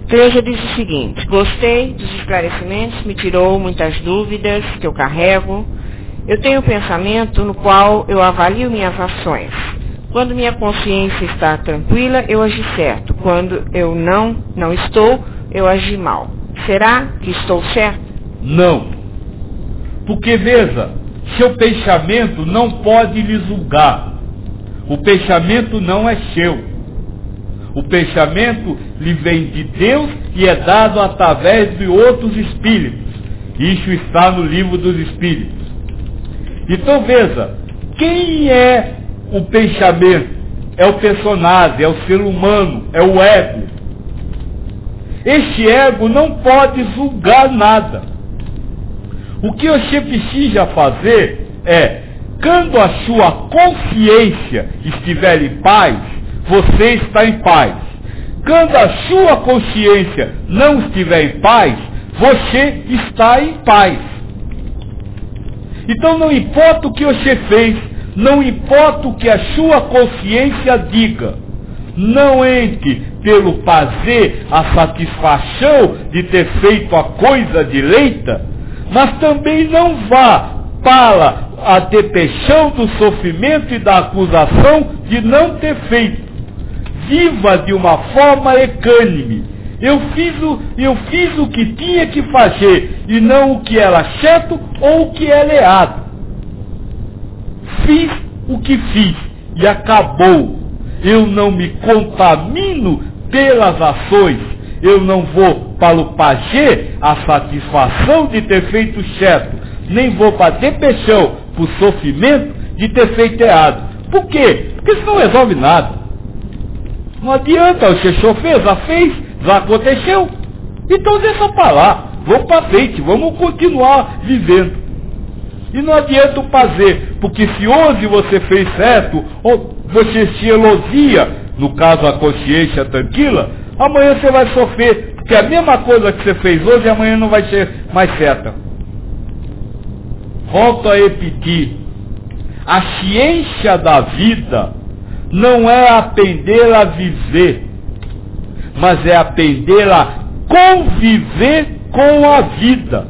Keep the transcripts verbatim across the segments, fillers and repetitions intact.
Cleja diz o seguinte: gostei dos esclarecimentos, me tirou muitas dúvidas que eu carrego. Eu tenho um pensamento no qual eu avalio minhas ações. Quando minha consciência está tranquila, eu agi certo. Quando eu não, não estou, eu agi mal. Será que estou certo? Não. Porque, veja, seu pensamento não pode lhe julgar. O pensamento não é seu. O pensamento lhe vem de Deus e é dado através de outros espíritos. Isso está no livro dos espíritos. Então veja, quem é o pensamento? É o personagem, é o ser humano, é o ego. Este ego não pode julgar nada. O que você precisa fazer é, quando a sua consciência estiver em paz, você está em paz. Quando a sua consciência não estiver em paz, você está em paz. Então não importa o que você fez, não importa o que a sua consciência diga, não entre pelo prazer, a satisfação de ter feito a coisa direita, mas também não vá para a depressão do sofrimento e da acusação de não ter feito. Viva de uma forma equânime. Eu fiz, o, eu fiz o que tinha que fazer e não o que era certo ou o que era errado. Fiz o que fiz e acabou. Eu não me contamino pelas ações. Eu não vou para o prazer, a satisfação de ter feito certo. Nem vou para a depressão, para o sofrimento de ter feito errado. Por quê? Porque isso não resolve nada. Não adianta, você sofreu, já fez, já aconteceu. Então deixa para lá, vamos para frente, vamos continuar vivendo. E não adianta o fazer, porque se hoje você fez certo, ou você se elogia, no caso a consciência tranquila, amanhã você vai sofrer, porque a mesma coisa que você fez hoje, amanhã não vai ser mais certa. Volto a repetir, a ciência da vida não é aprender a viver, mas é aprender a conviver com a vida.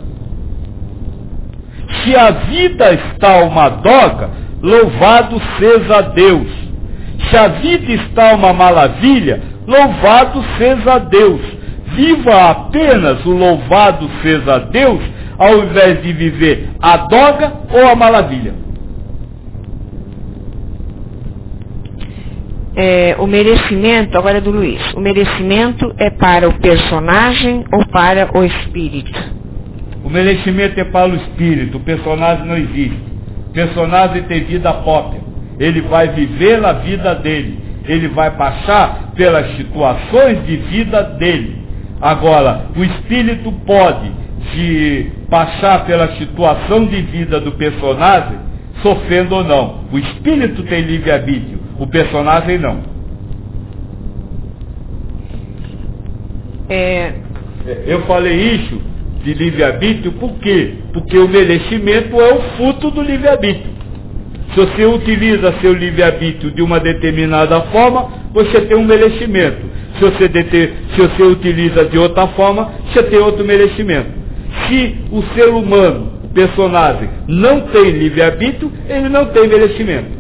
Se a vida está uma droga, louvado seja Deus. Se a vida está uma maravilha, louvado seja Deus. Viva apenas o louvado seja Deus, ao invés de viver a droga ou a maravilha. É, o merecimento, agora é do Luiz, o merecimento é para o personagem ou para o espírito? O merecimento é para o espírito, o personagem não existe. O personagem tem vida própria, ele vai viver a vida dele, ele vai passar pelas situações de vida dele. Agora, o espírito pode de passar pela situação de vida do personagem, sofrendo ou não. O espírito tem livre-arbítrio, o personagem não. É... Eu falei isso de livre-arbítrio por quê? Porque o merecimento é o fruto do livre-arbítrio. Se você utiliza seu livre-arbítrio de uma determinada forma, você tem um merecimento. Se você, deter, se você utiliza de outra forma, você tem outro merecimento. Se o ser humano, o personagem, não tem livre-arbítrio, ele não tem merecimento.